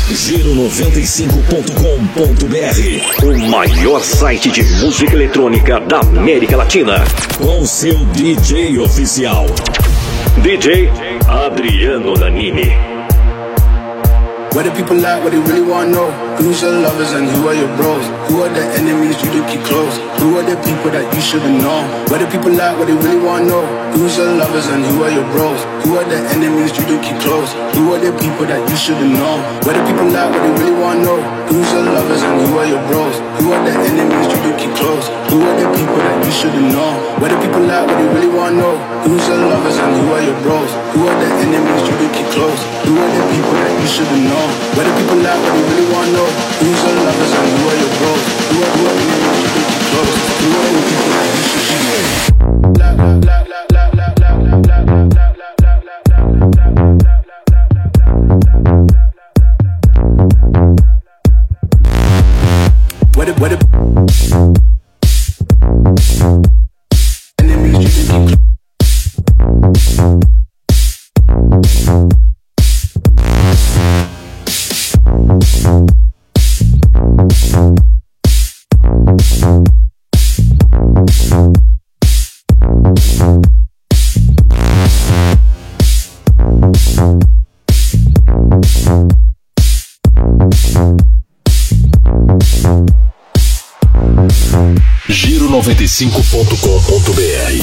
Giro95.com.br, o maior site de música eletrônica da América Latina. Com seu DJ oficial, DJ Adriano Nanini. What do people like, what they really wanna know? Who's your lovers and who are your bros? Who are the enemies you do keep close? Who are the people that you shouldn't know? What do people like, what they really wanna know? Who's your lovers and who are your bros? Who are the enemies you do keep close? Who are the people that you shouldn't know? What do people like, what they really wanna know? Who's your lovers and who are your bros? Who are the enemies you do keep close? Who are the people that you shouldn't know? What do people like, what they really wanna know? Who's your lovers and who are your bros? Who are the enemies you do keep close? Who are the people that you shouldn't know? What do people like, what they really wanna know? Who's your lovers and who are your bros? Who are the enemies you do keep close? Who are the people that you shouldn't know? What enemies you do keep close? Giro95.com.br.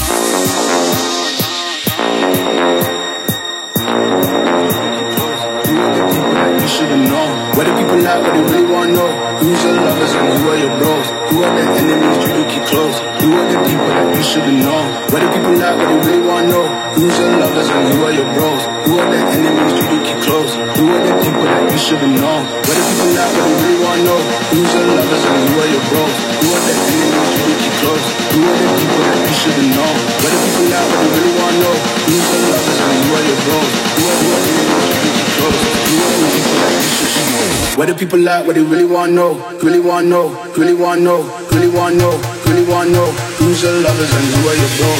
What do people like, what they really wanna know? Who's your lovers and who are your bros? Who are the enemies you do keep close? Who are the people that you shouldn't know? What do people like, what they really wanna know? Who's your lovers and who are your bros? Who are the enemies you do keep close? Who are the people that you shouldn't know? What do people like, what they really wanna know? Who's your lovers and who are your bros? Who are the enemies you do keep close? Who are the people that you shouldn't know? What do people like, what they really wanna know? Who's your lovers and who are your bros? Who are the enemies you do keep close? Who are the people that you shouldn't know? What do people like, what they really wanna know? Really wanna know, really wanna know, really wanna know, really wanna know. Who's your lovers and who are your bros?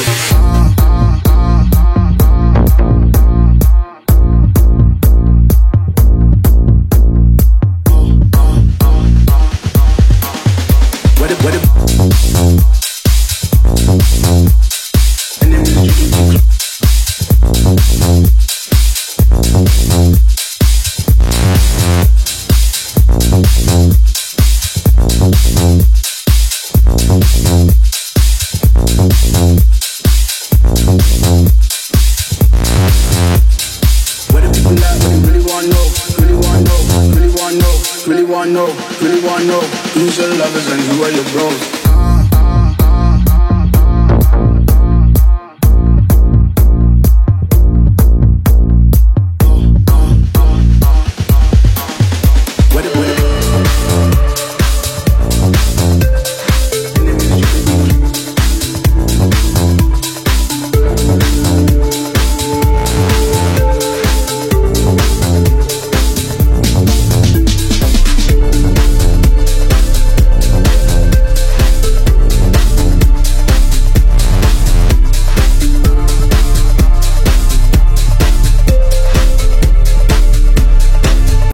Really wanna know, who's your lovers and who are your bros?